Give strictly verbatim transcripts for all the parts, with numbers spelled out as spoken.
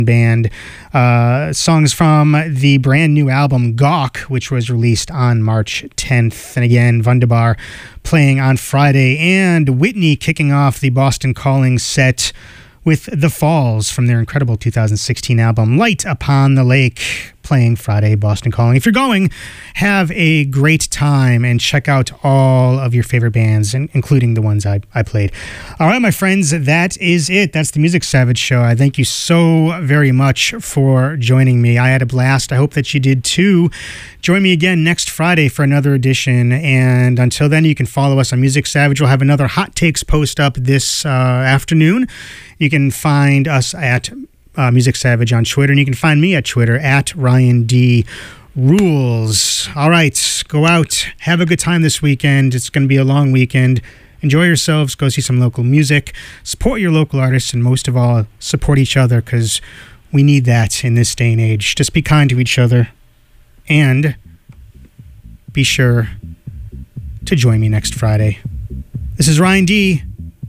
Band. Uh, songs from the brand new album Gawk, which was released on March tenth. And again, Wunderbar playing on Friday, and Whitney kicking off the Boston Calling set with The Falls from their incredible two thousand sixteen album Light Upon the Lake, playing Friday, Boston Calling. If you're going, have a great time and check out all of your favorite bands, including the ones I, I played. All right, my friends, that is it. That's the Music Savage Show. I thank you so very much for joining me. I had a blast. I hope that you did too. Join me again next Friday for another edition. And until then, you can follow us on Music Savage. We'll have another Hot Takes post up this uh, afternoon. You can find us at uh, Music Savage on Twitter, and you can find me at Twitter at Ryan D. Rules. All right, go out. Have a good time this weekend. It's going to be a long weekend. Enjoy yourselves. Go see some local music. Support your local artists, and most of all, support each other, because we need that in this day and age. Just be kind to each other. And be sure to join me next Friday. This is Ryan D.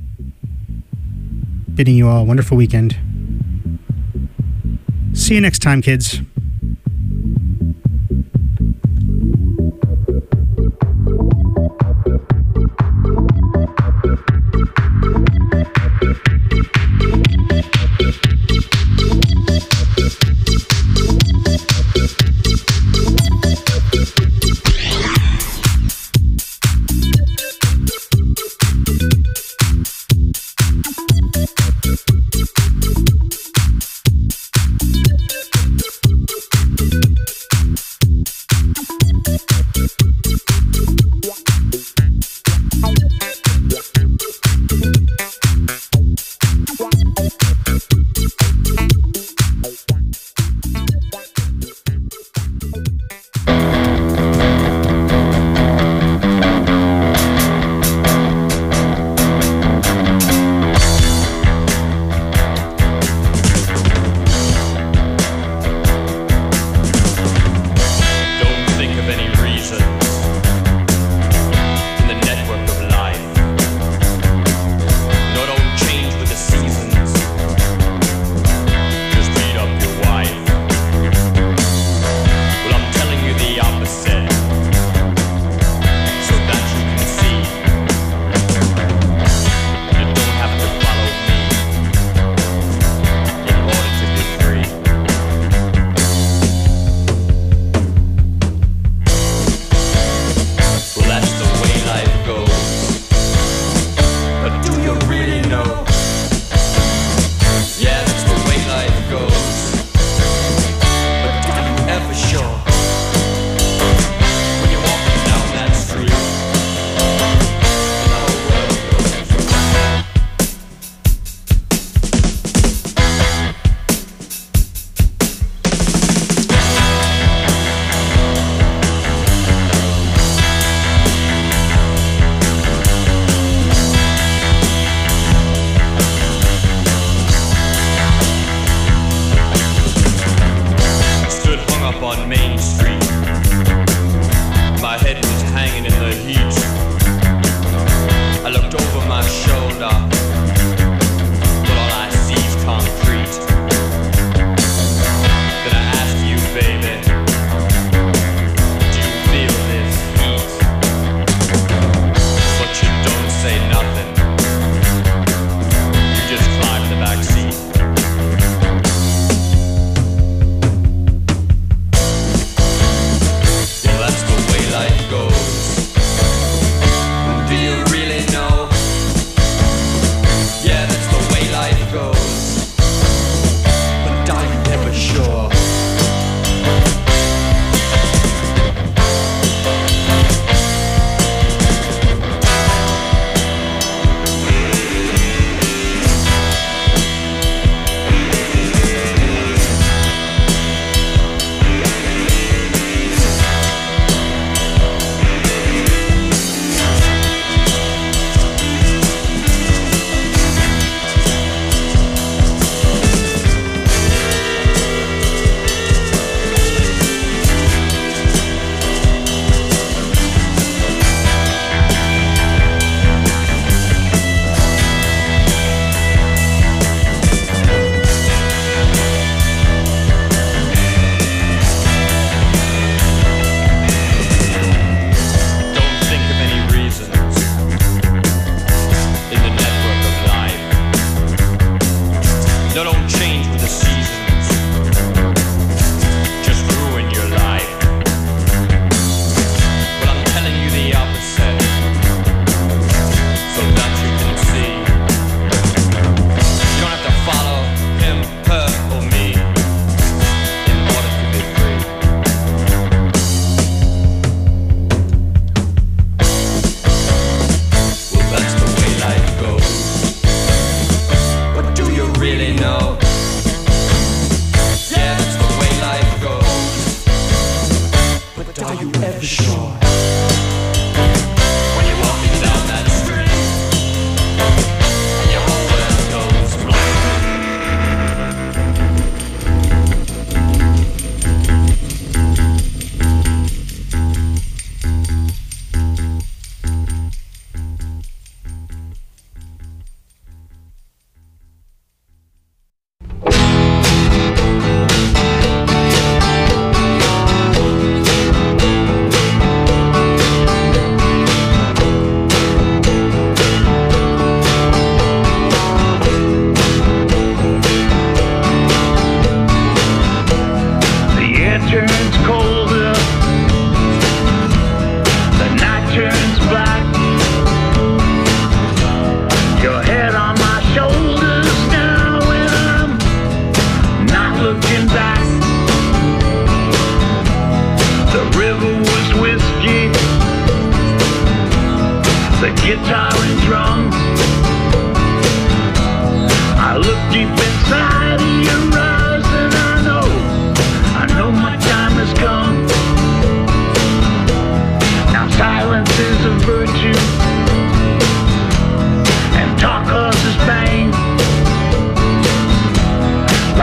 bidding you all a wonderful weekend. See you next time, kids.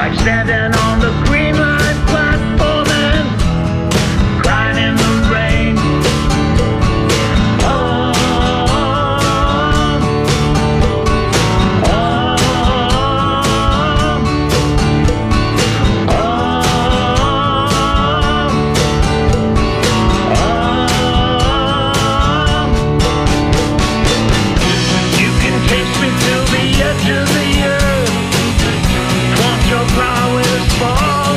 like standing on the green line platform and crying in the rain. Oh, oh, oh, oh. You can taste me till the edge of the earth. Want your flowers fall.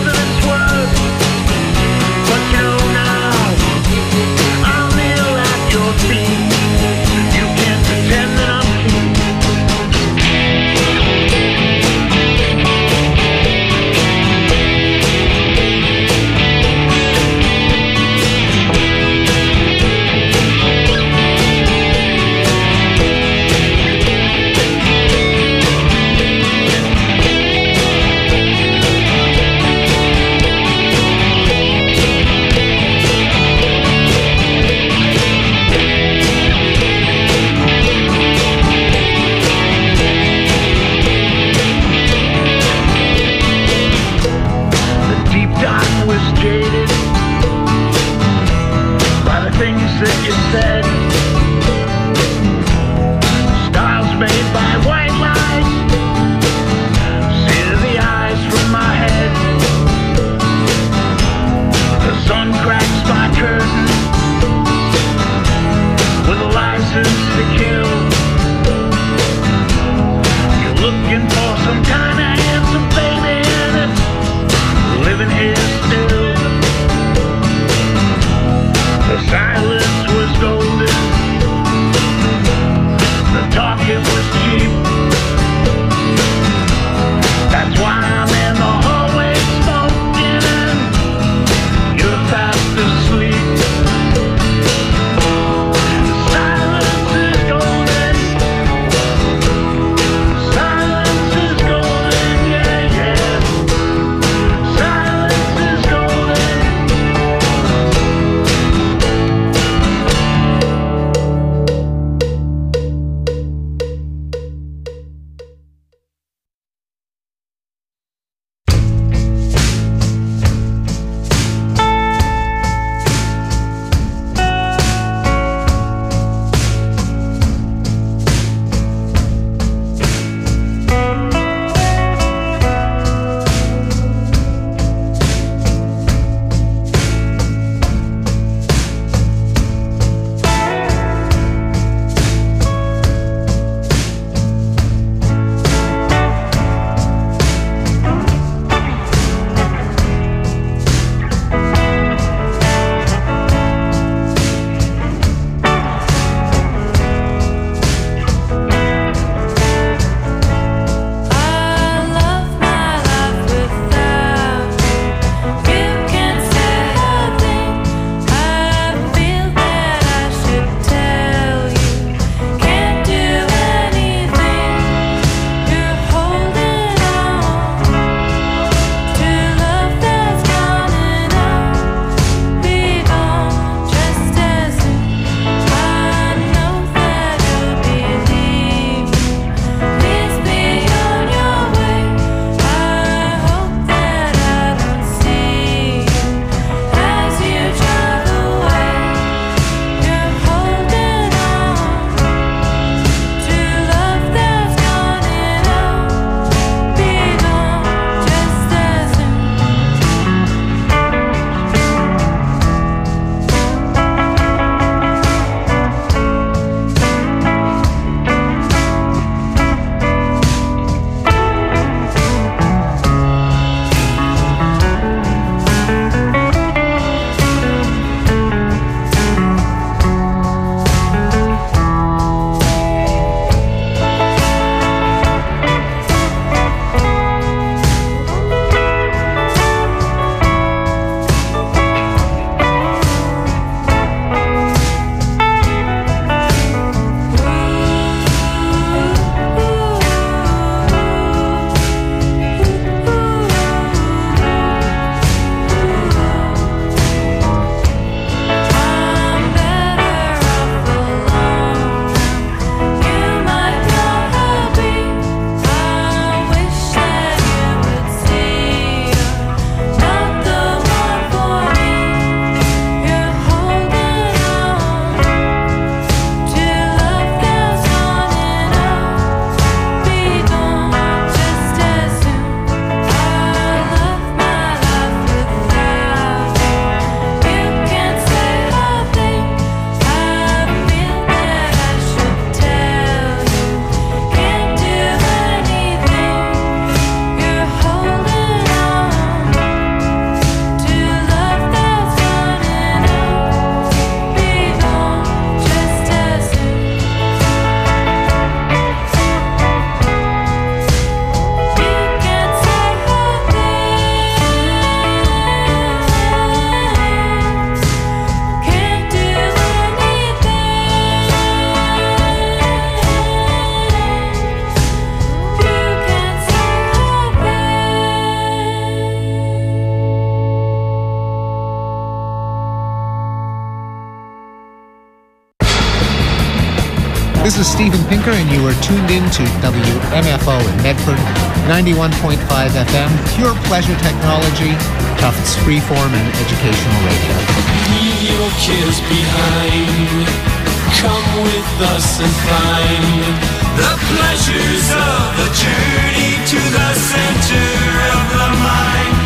This is Steven Pinker, and you are tuned in to W M F O in Medford, ninety-one point five F M, pure pleasure technology, Tufts freeform and educational radio. Leave your cares behind. Come with us and find the pleasures of the journey to the center of the mind.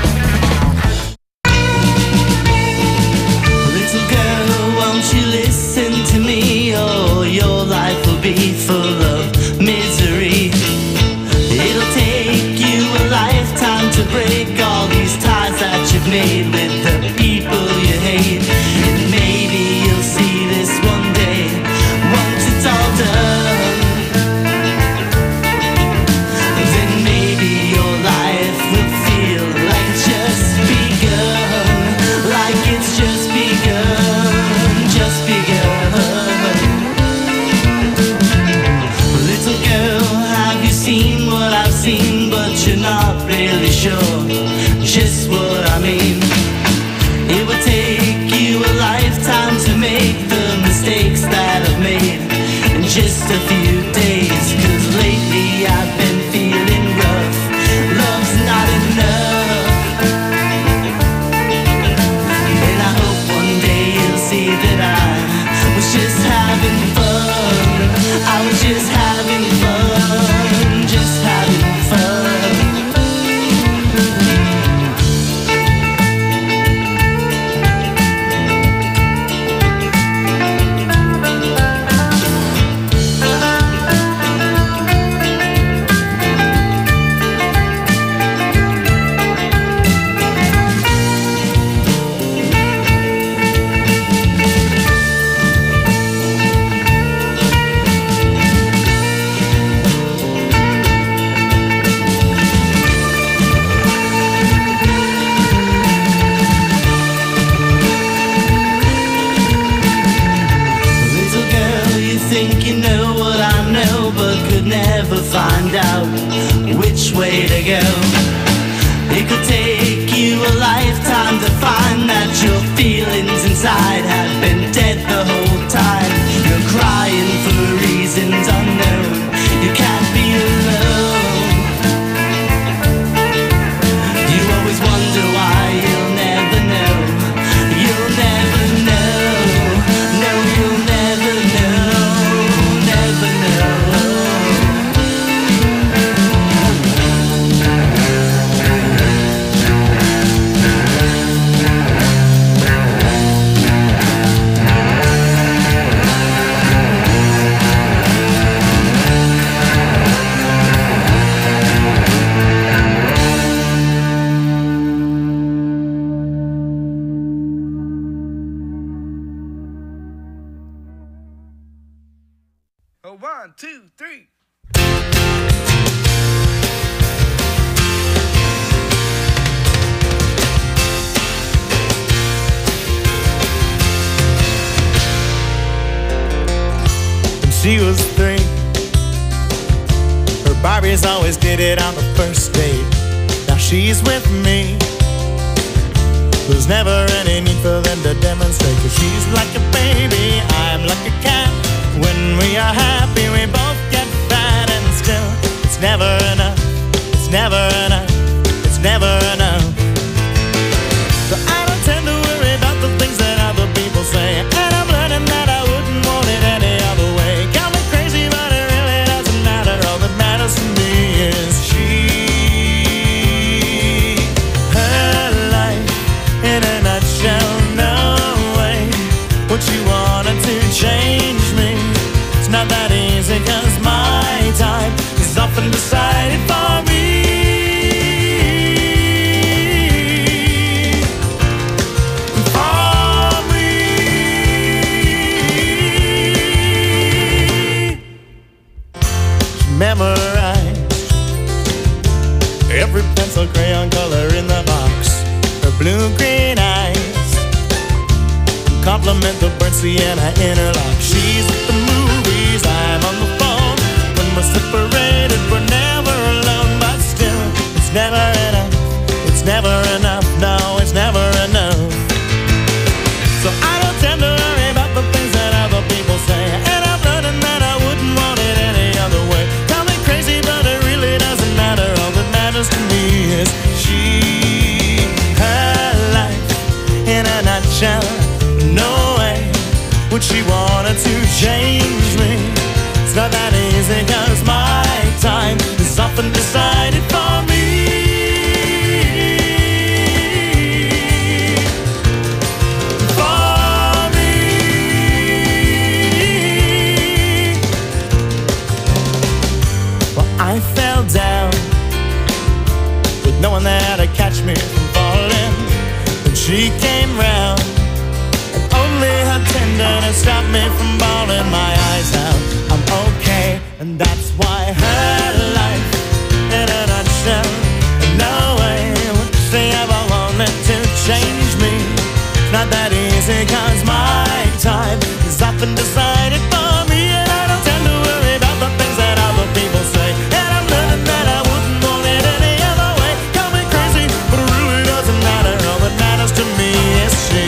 Little girl, won't you listen to me? Oh, your life will be full of misery. It'll take you a lifetime to break all these ties that you've made with the people you hate. And maybe you'll see this one day, once it's all done. Then maybe your life will feel like it's just begun, like it's just begun, just begun. Little girl, have you seen what I've seen? But you're not really sure just what I mean. It would take you a lifetime to make the mistakes that I've made in just a few days. Cause lately I've been feeling rough. Love's not enough. And I hope one day you'll see that I was just having fun. I was just having fun, just having fun. Little girl, you think you know what I know, but could never find out which way to go. It could take you a lifetime to find that your feelings inside have been dead the whole time. You're crying for reasons unknown. You can't be alone. You always wonder why you'll never know. You'll never know. No, you'll never know. Never know. Oh, one, two, three. When she was three, her Barbies always did it on the first date. Now she's with me. There's never any need for them to demonstrate, 'cause she's like a baby, I'm like a cat. When we are happy, we both get fat, and still, it's never enough, it's never enough, it's never enough. So I don't tend to worry about the things that other people say, and I'm learning that I wouldn't want it any other way. Got me crazy, but it really doesn't matter. All that matters to me is she. Her life in a nutshell, no way would she wanted to change me. It's not that easy, 'cause my time is often decided for me. For me. She memorized every pencil crayon color in the box. Her blue-green eyes compliment the burnt sienna interlock. She's at the movies, I'm on the phone. When we're separated, we're never alone. But still, it's never enough, it's never enough, no, it's never enough. So I don't tend to worry about the things that other people say, and I'm learning that I nutshell. No way would she wanted to change me. It's not that easy, cause my time is often decided for me. For me. Well, I fell down with no one there to catch me from falling. When she came round, only her tenderness stopped me from bawling my eyes out. I'm okay, and that's why her life, in a nutshell, no way would she ever wanted to change me. It's not that easy, cause my time is often decided for me. And I don't tend to worry about the things that other people say. And I'm learning that I wouldn't want it any other way. Call me crazy, but it really doesn't matter. All that matters to me is she.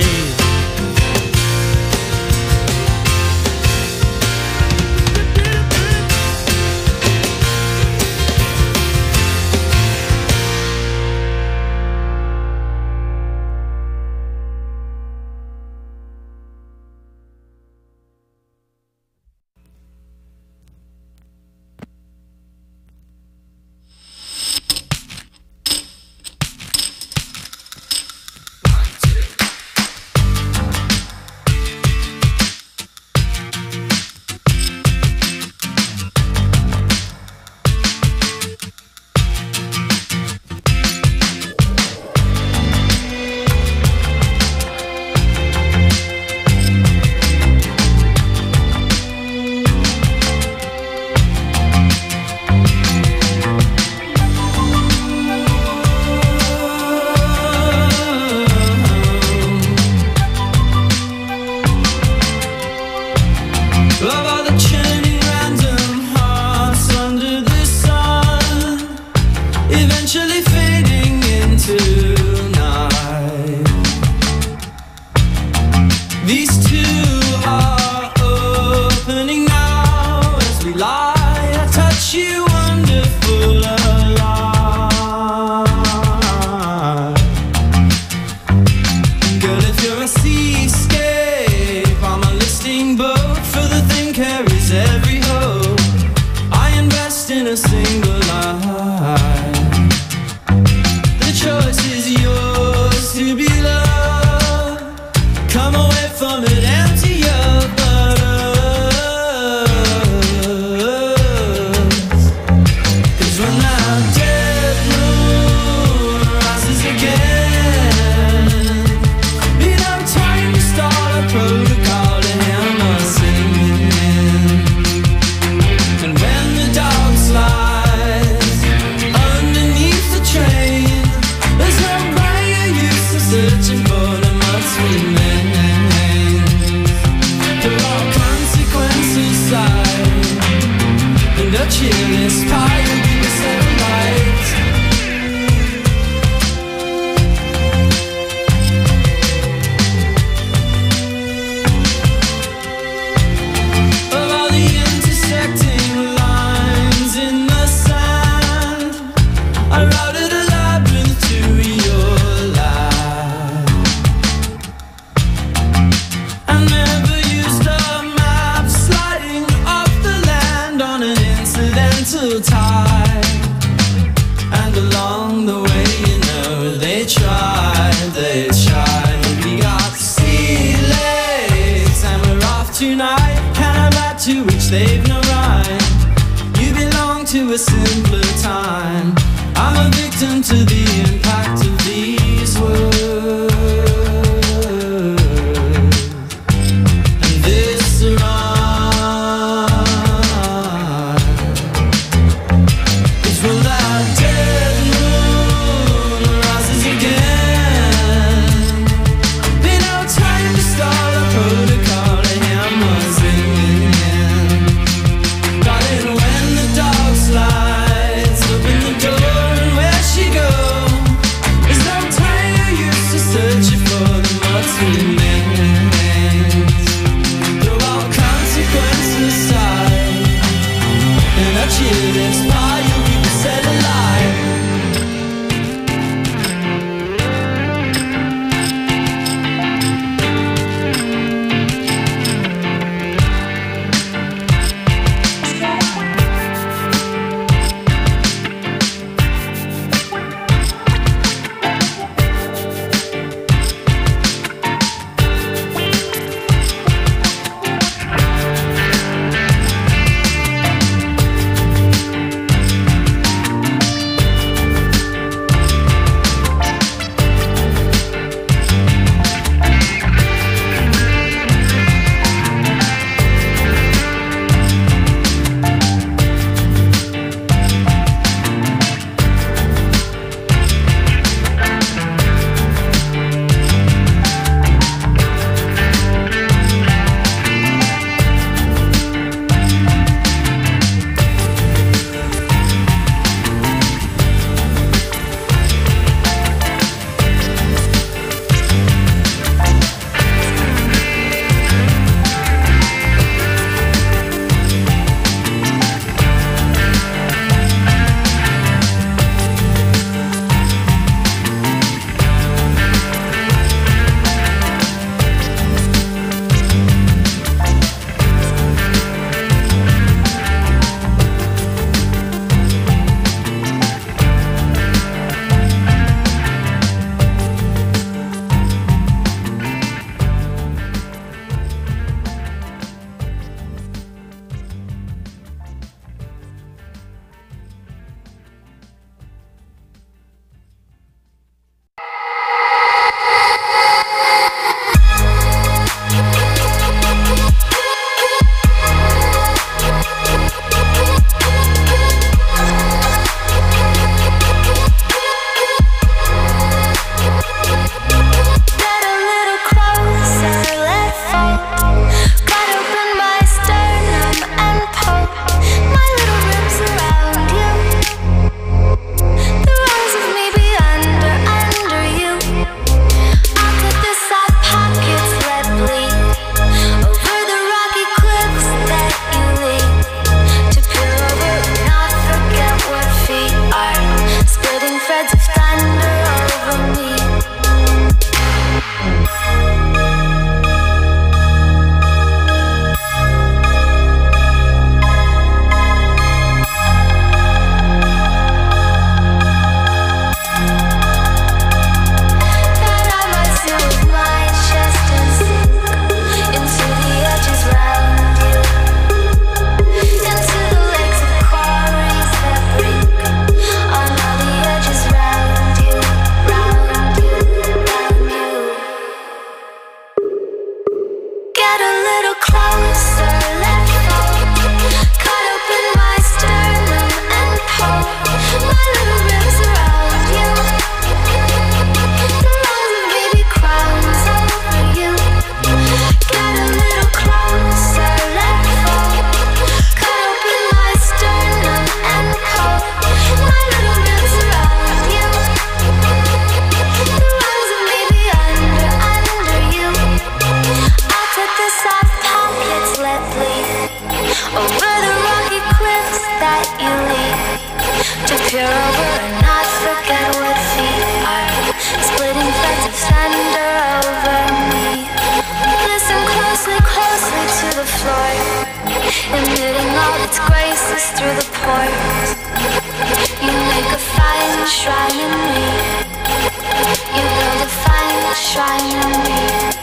emitting all its graces through the pores. You make a fine shrine in me. You build a fine shrine in me.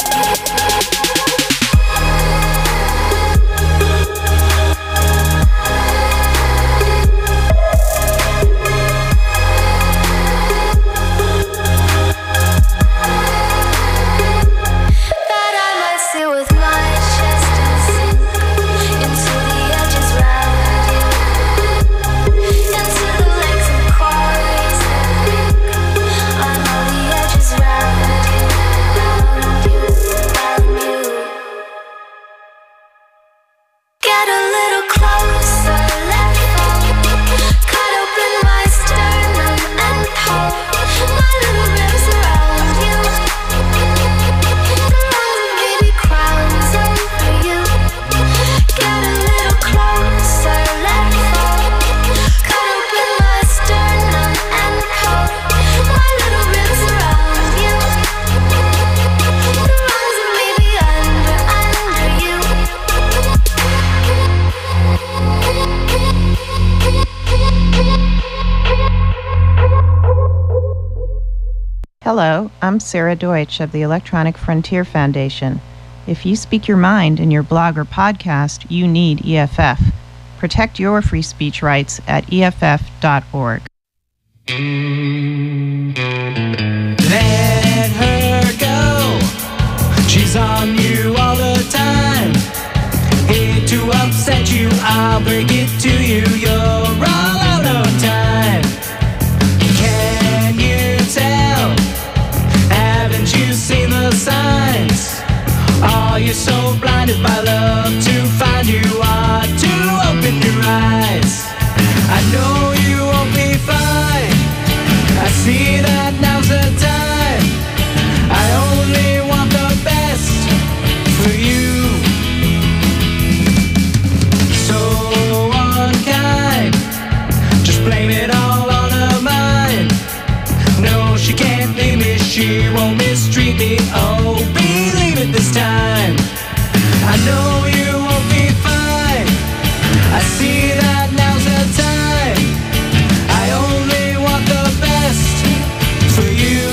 Hello, I'm Sarah Deutsch of the Electronic Frontier Foundation. If you speak your mind in your blog or podcast, you need E F F. Protect your free speech rights at E F F dot org. Let her go. She's on you all the time. Hate to upset you, I'll break it to you. You're all out of time. Can you tell? Haven't you seen the signs? Are you so blinded by love to find you are to open your eyes? I know you won't be fine. I see that now's the time. I only want the best for you. So unkind, just blame it all on her mind. No, she can't leave me, she won't mistreat me. Oh, believe it this time. I know you won't be fine. I see that now's the time. I only want the best for you.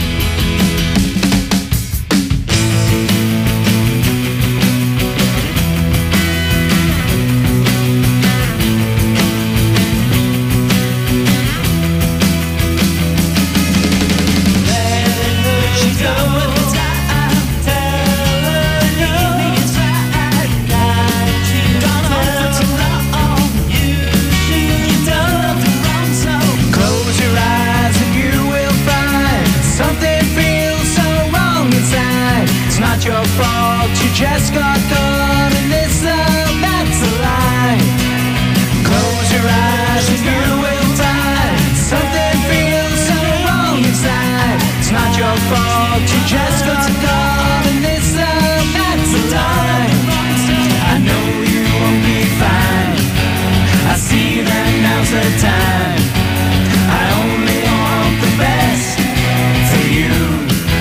Your fault, you just got caught in this love, that's a lie. Close your eyes and you will find something feels so wrong inside. It's not your fault, you just got caught in this love, that's a lie. I know you won't be fine. I see that now's the time. I only want the best for you.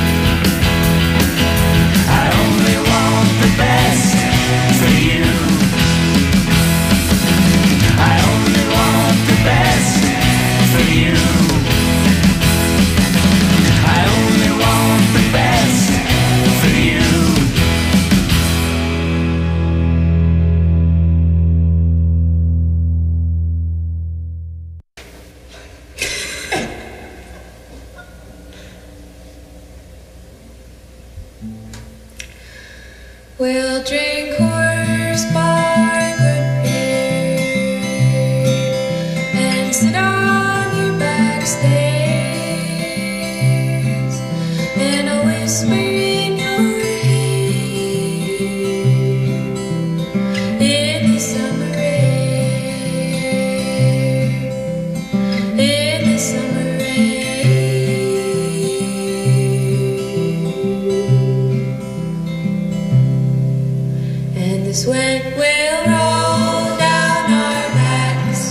Best for you. I only want the best for you. I only want the best for you. We'll drink horse by good beer and sit on your back stairs, and I'll whisper in your ear in the summer air, in the summer air. Sweat will roll down our backs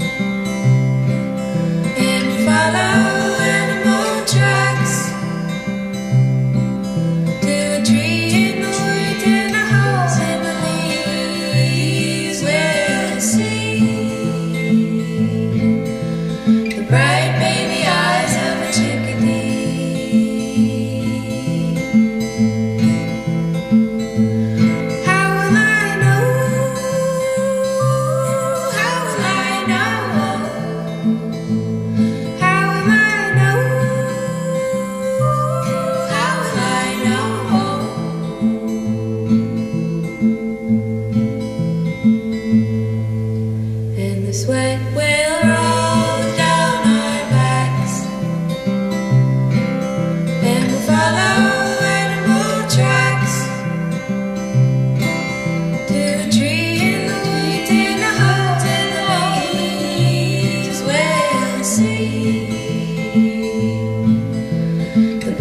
and follow animal tracks to a tree in the woods and a house in the leaves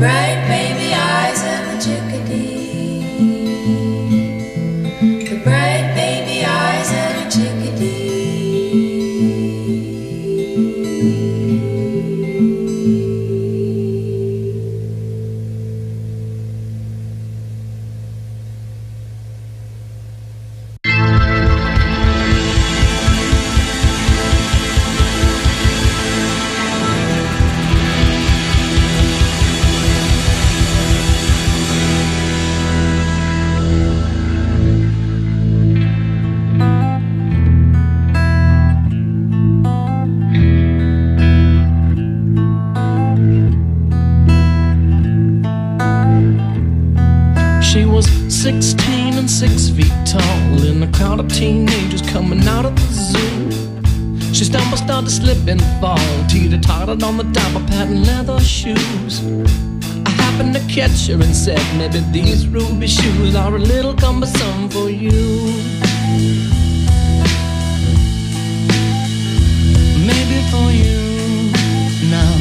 bright baby eyes of a chickadee. The bright baby eyes of a chickadee. sixteen and six feet tall, in a crowd of teenagers coming out of the zoo. She stumbled, started slipping, fall, teeter-tottered on the top of patent leather shoes. I happened to catch her and said, maybe these ruby shoes are a little cumbersome for you. Maybe for you now,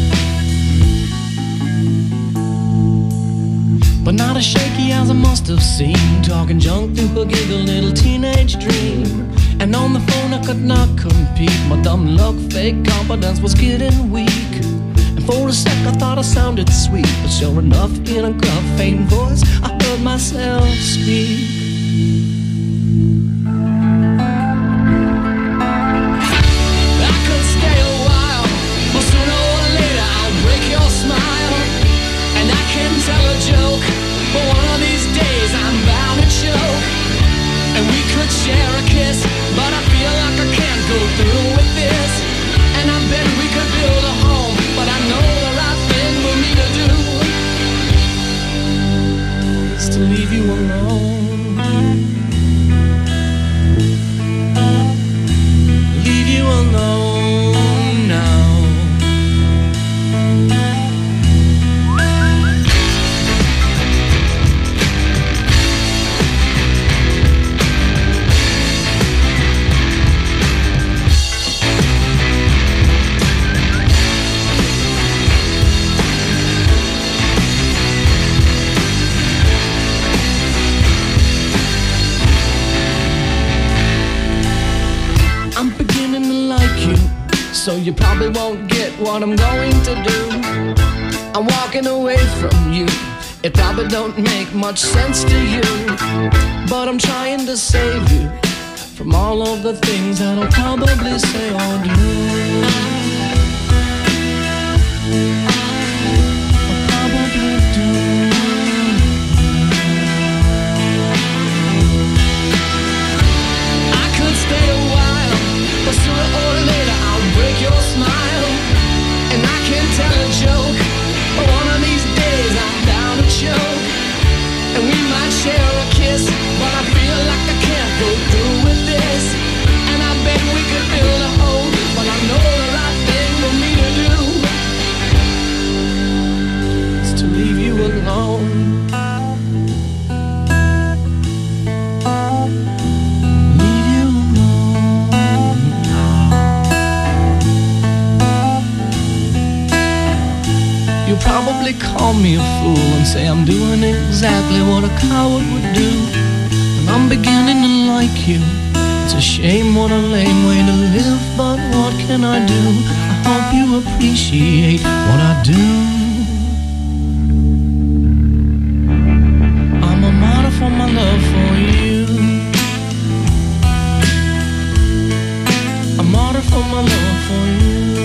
but not as shaky as I must have seemed, talking junk through her giggle little teenage dream. And on the phone I could not compete, my dumb luck, fake confidence was getting weak. And for a sec I thought I sounded sweet, but sure enough in a gruff, faint voice I heard myself speak. I could stay a while, but sooner or later I'll break your smile. And I can tell a joke, but one of these days I'm bound to choke. And we could share a kiss, but I feel like I can't go through with this. And I bet we could build a home, but I know the right thing for me to do is to leave you alone. Leave you alone now. So you probably won't get what I'm going to do. I'm walking away from you. It probably don't make much sense to you, but I'm trying to save you from all of the things that I'll probably say or do. I'll probably do. I could stay a while, but sooner or later I'll break your smile. And I can tell a joke, but one of these days I'm bound to choke. And we might share a kiss, but I feel like I can't go through with this. And I bet we could build a home, but I know the right thing for me to do is to leave you alone. You'll probably call me a fool and say I'm doing exactly what a coward would do. And I'm beginning to like you. It's a shame, what a lame way to live, but what can I do? I hope you appreciate what I do. I'm a martyr for my love for you. A martyr for my love for you.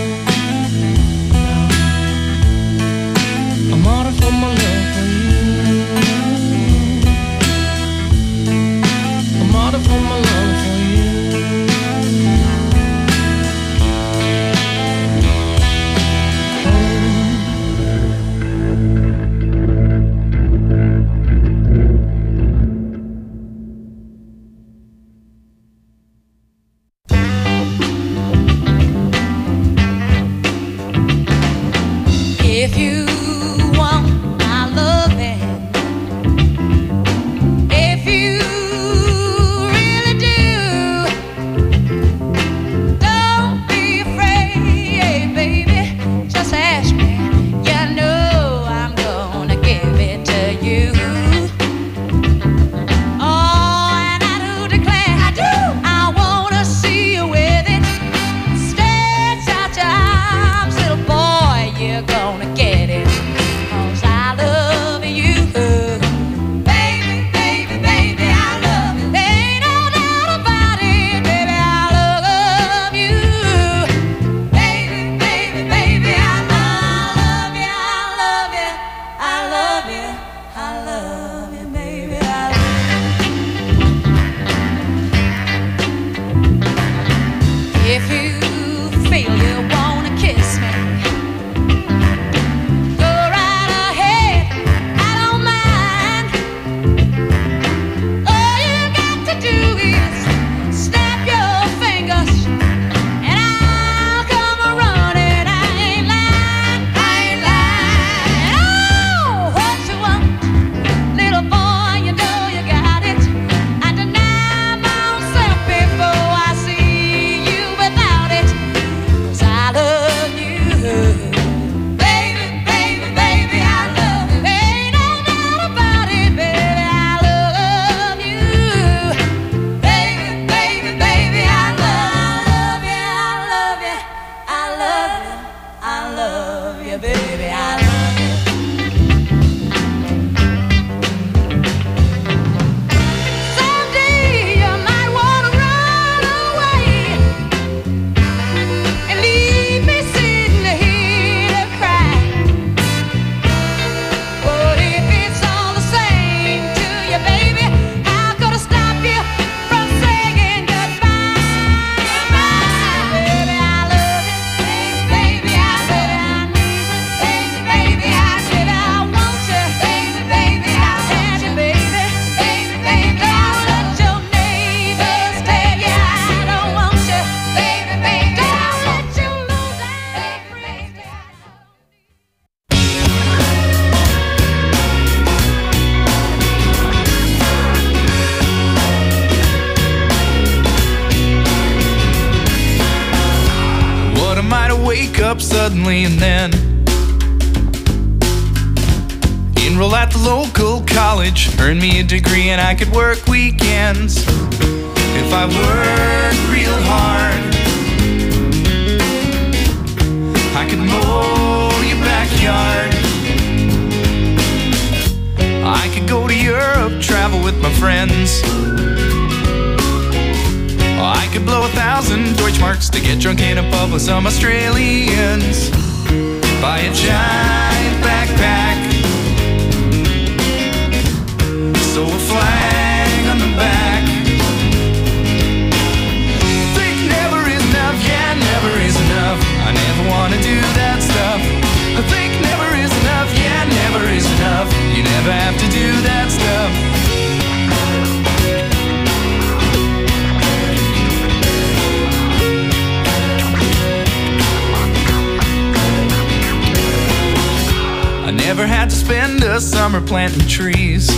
A martyr for my love for you. A martyr for my love for you. Oh. up suddenly and then. Enroll at the local college, earn me a degree, and I could work weekends. If I worked real hard, I could mow your backyard. I could go to Europe, travel with my friends. I could blow a thousand Deutschmarks to get drunk in a pub with some Australians. Buy a giant backpack, sew a flag on the back. Think never is enough, yeah, never is enough. I never wanna do that stuff. I think never is enough, yeah, never is enough. You never have to do that stuff. I never had to spend a summer planting trees.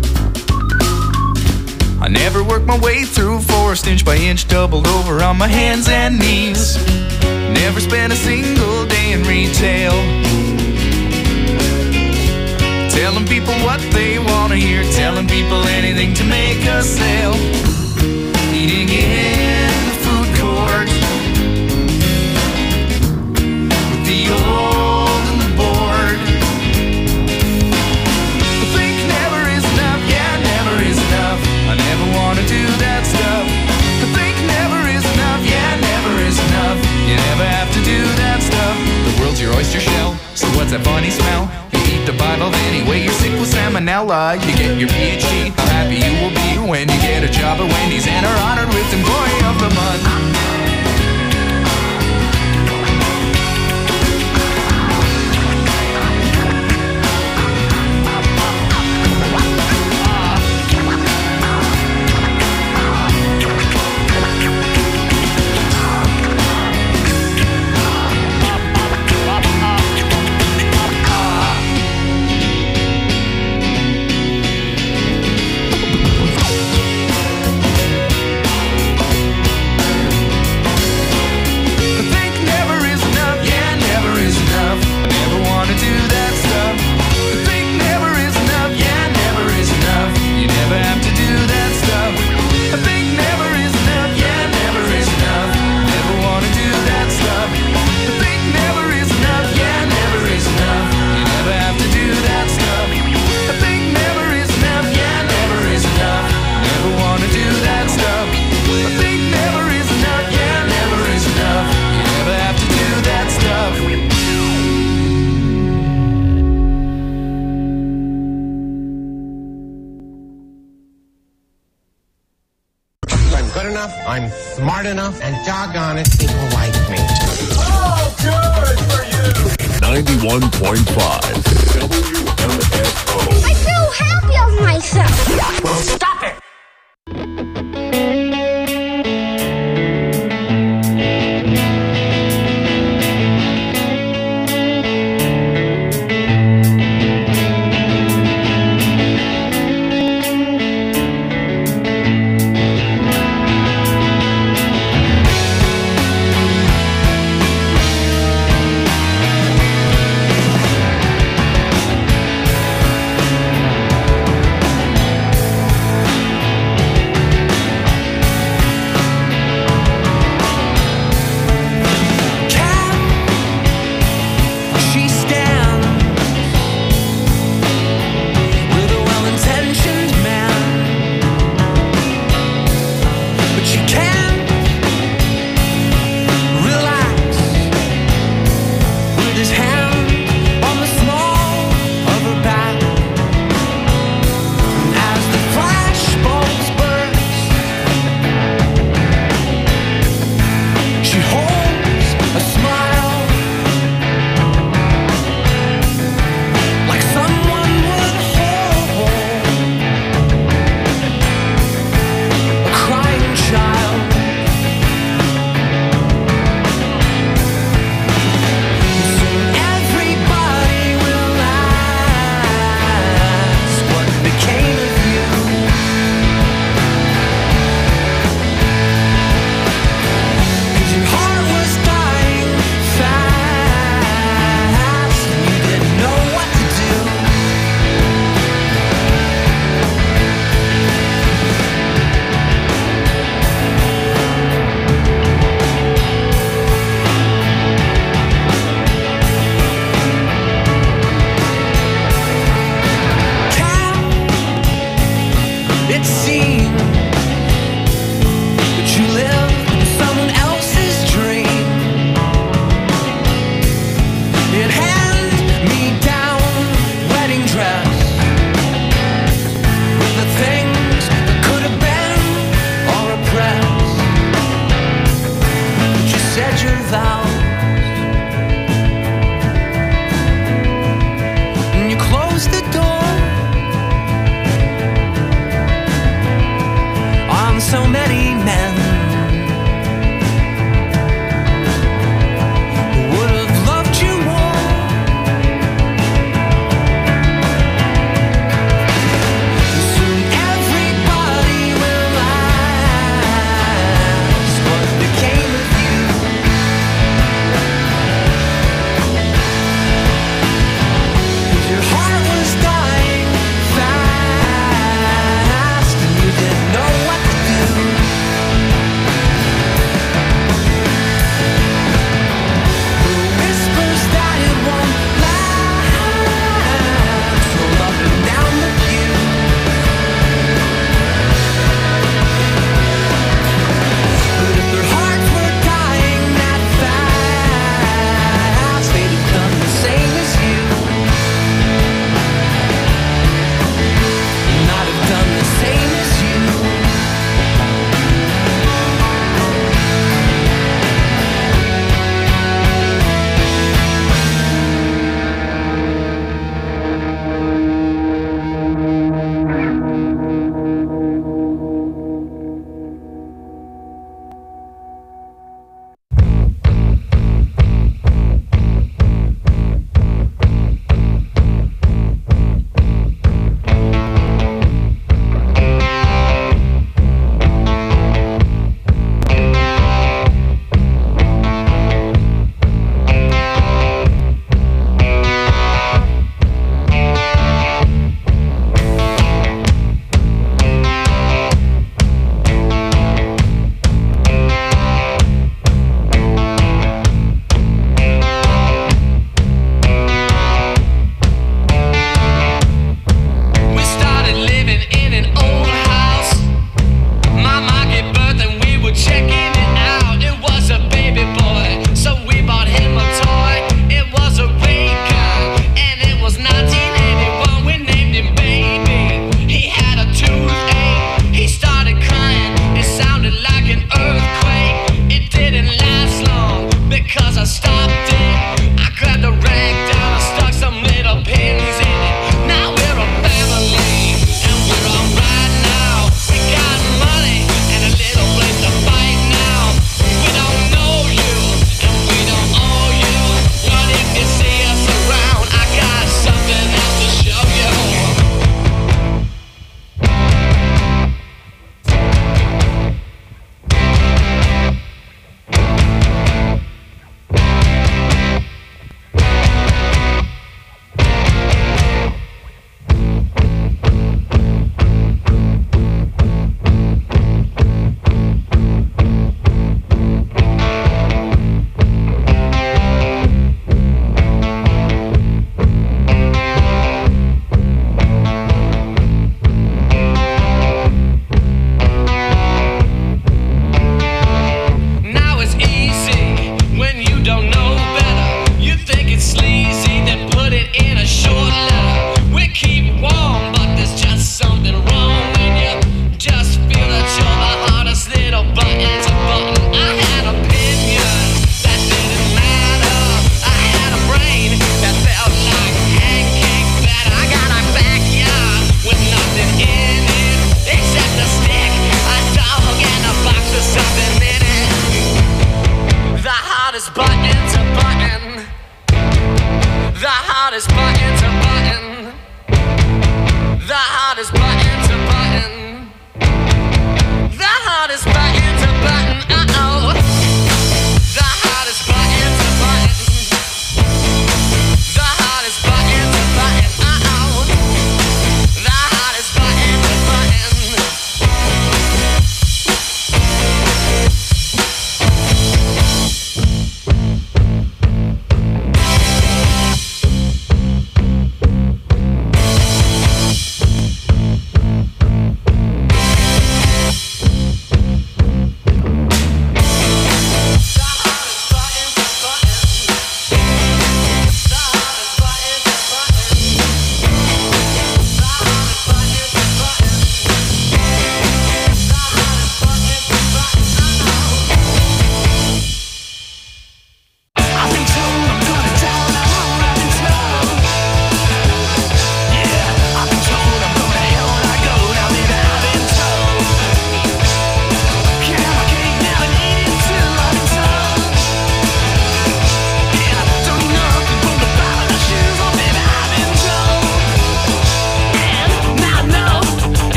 I never worked my way through forest inch by inch, doubled over on my hands and knees. Never spent a single day in retail, telling people what they want to hear, telling people anything to make a sale. Eating in the food court with the old and the bored. I think never is enough, yeah, never is enough. I never want to do that stuff. I think never is enough, yeah, never is enough. You never have to do that stuff. The world's your oyster shell, so what's that funny smell? You eat the Bible anyway, you're sick with salmonella. You get your P H D, how happy you will be when you get a job at Wendy's and are honored with Employee of the Month. I'm smart enough, and doggone it, people like me. Oh, good for you! ninety-one point five W M F O. I feel happy of myself. Well, stop it!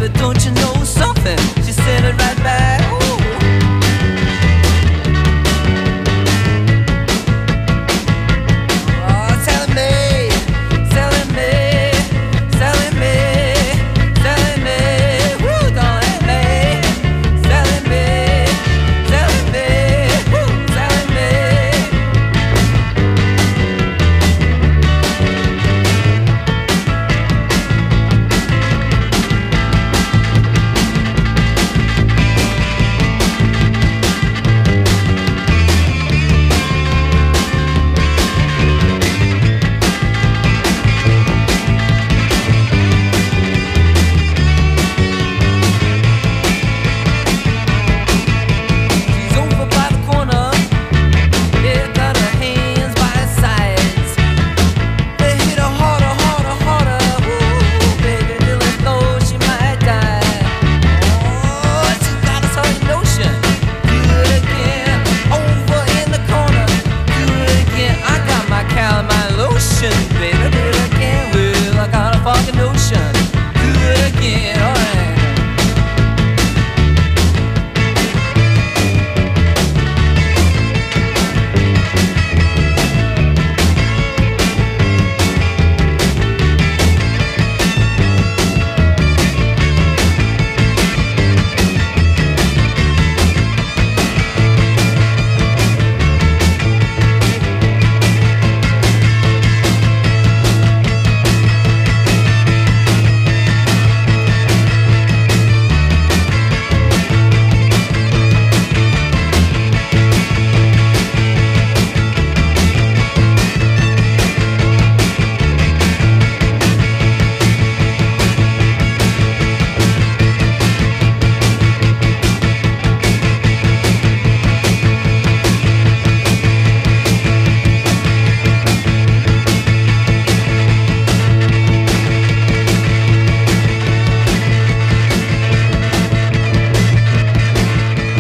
baby, don't you know